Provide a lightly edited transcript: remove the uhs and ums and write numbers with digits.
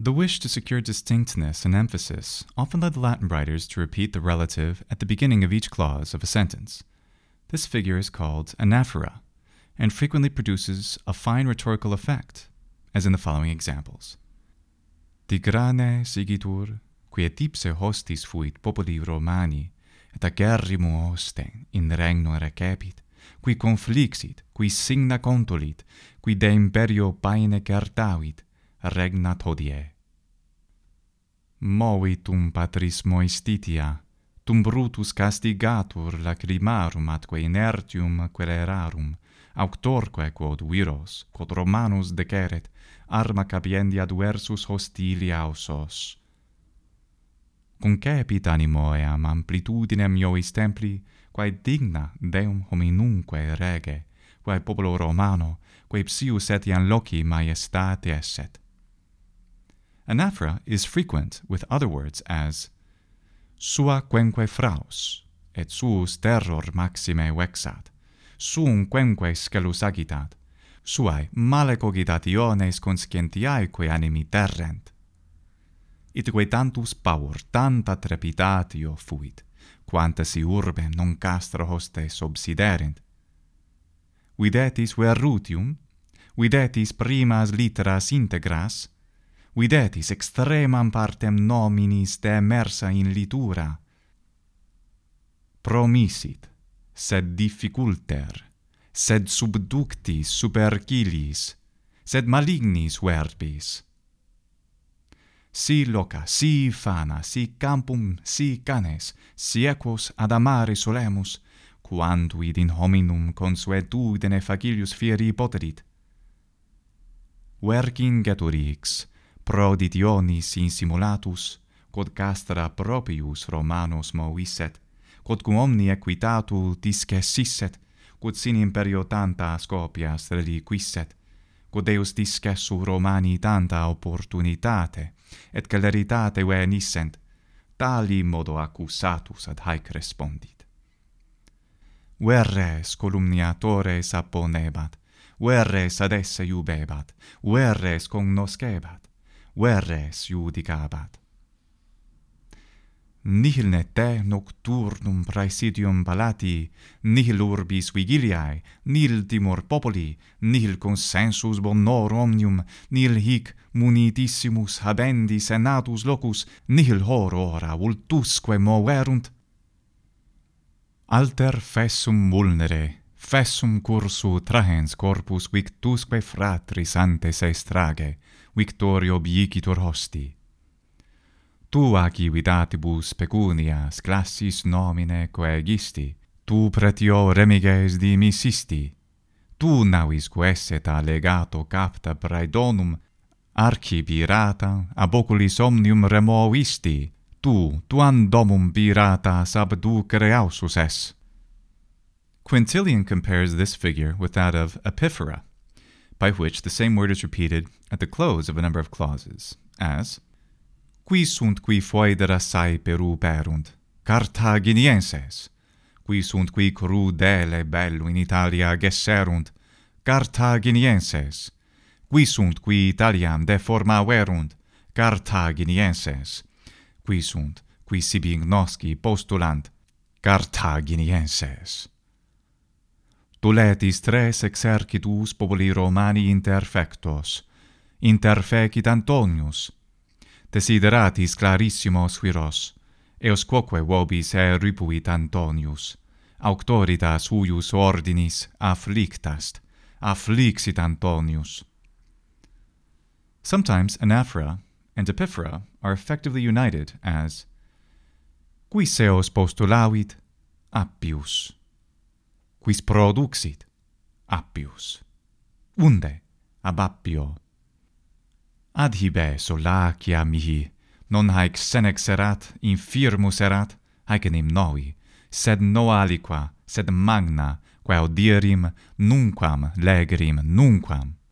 The wish to secure distinctness and emphasis often led the Latin writers to repeat the relative at the beginning of each clause of a sentence. This figure is called anaphora, and frequently produces a fine rhetorical effect, as in the following examples. Tigrane sigitur, qui et ipse hostis fuit populi Romani, et acerrimum hoste in regno recepit, qui conflixit, qui signa contolit, qui de imperio paene certavit, regnat hodie. Movitum patris moestitia, tum brutus castigatur lacrimarum atque inertium quererarum, auctorque quod viros, quod Romanus deceret, arma capienti adversus hostilia ausos. Concepit animo eam amplitudinem iovis templi, quae digna Deum hominumque rege, quae populo Romano, quae psius etiam loci majestate esset. Anaphora is frequent with other words as sua quenque fraus, et suus terror maxime vexat, suum quenque scelus agitat, suae male cogitationes conscientiaeque animi terrent. Itque tantus pavor, tanta trepidatio fuit, quanta si urbe non castra hostes obsiderent. Videtis verrutium, videtis primas litteras integras, videtis extremam partem nominis demersa in litura. Promissit, sed difficulter, sed subductis supercilis, sed malignis verbis. Si loca, si fana, si campum, si canes, si equos ad amare solemus, quantuid in hominum consuetudine facilius fieri poterit. Vercingeturix, proditionis insimulatus, quod castra propius Romanos movisset, quod cum omni equitatu discesisset, quod sin imperio tanta scopias reliquisset, quod Deus discessu Romani tanta opportunitate, et celeritate venissent, tali modo accusatus ad haec respondit. Verres columniatores apponebat, verres ad esse iubebat, verres cognoscebat, verres judicabat. Nihil ne te nocturnum praesidium palatii, nihil urbis vigiliae, nihil timor populi, nihil consensus bonorum omnium, nihil hic munitissimus habendi senatus locus, nihil horora vultusque moverunt. Alter fessum vulnere, fessum cursu trahens corpus victusque fratris antes estrage, victorio biicitur hosti. Tu aci vidatibus pecunias classis nomine coegisti, tu pretio remiges dimissisti, tu navis quaeseta legato capta praedonum, archipirata ab oculis omnium removisti, tu tuam domum pirata abducere ausus es. Quintilian compares this figure with that of epiphora, by which the same word is repeated at the close of a number of clauses, as qui sunt qui foedera sae peruperunt, Carthaginienses, qui sunt qui crudele bello in Italia gesserunt, Carthaginienses, qui sunt qui Italiam deformaverunt, Carthaginienses, qui sunt qui sibi ignosci postulant, Carthaginienses. Tuletis tres exercitus populi Romani interfectos, interfecit Antonius, desideratis clarissimos viros, eos quoque vobis ripuit Antonius, auctoritas huius ordinis afflictast, afflixit Antonius. Sometimes anaphora and epiphora are effectively united as quis eos postulavit, Appius, quis produxit, Appius, unde, ab Appio. Adhibe solacia mihi, non haec senex erat, infirmus erat, haec enim novi, sed no aliqua, sed magna, quae audierim nunquam legerim nunquam.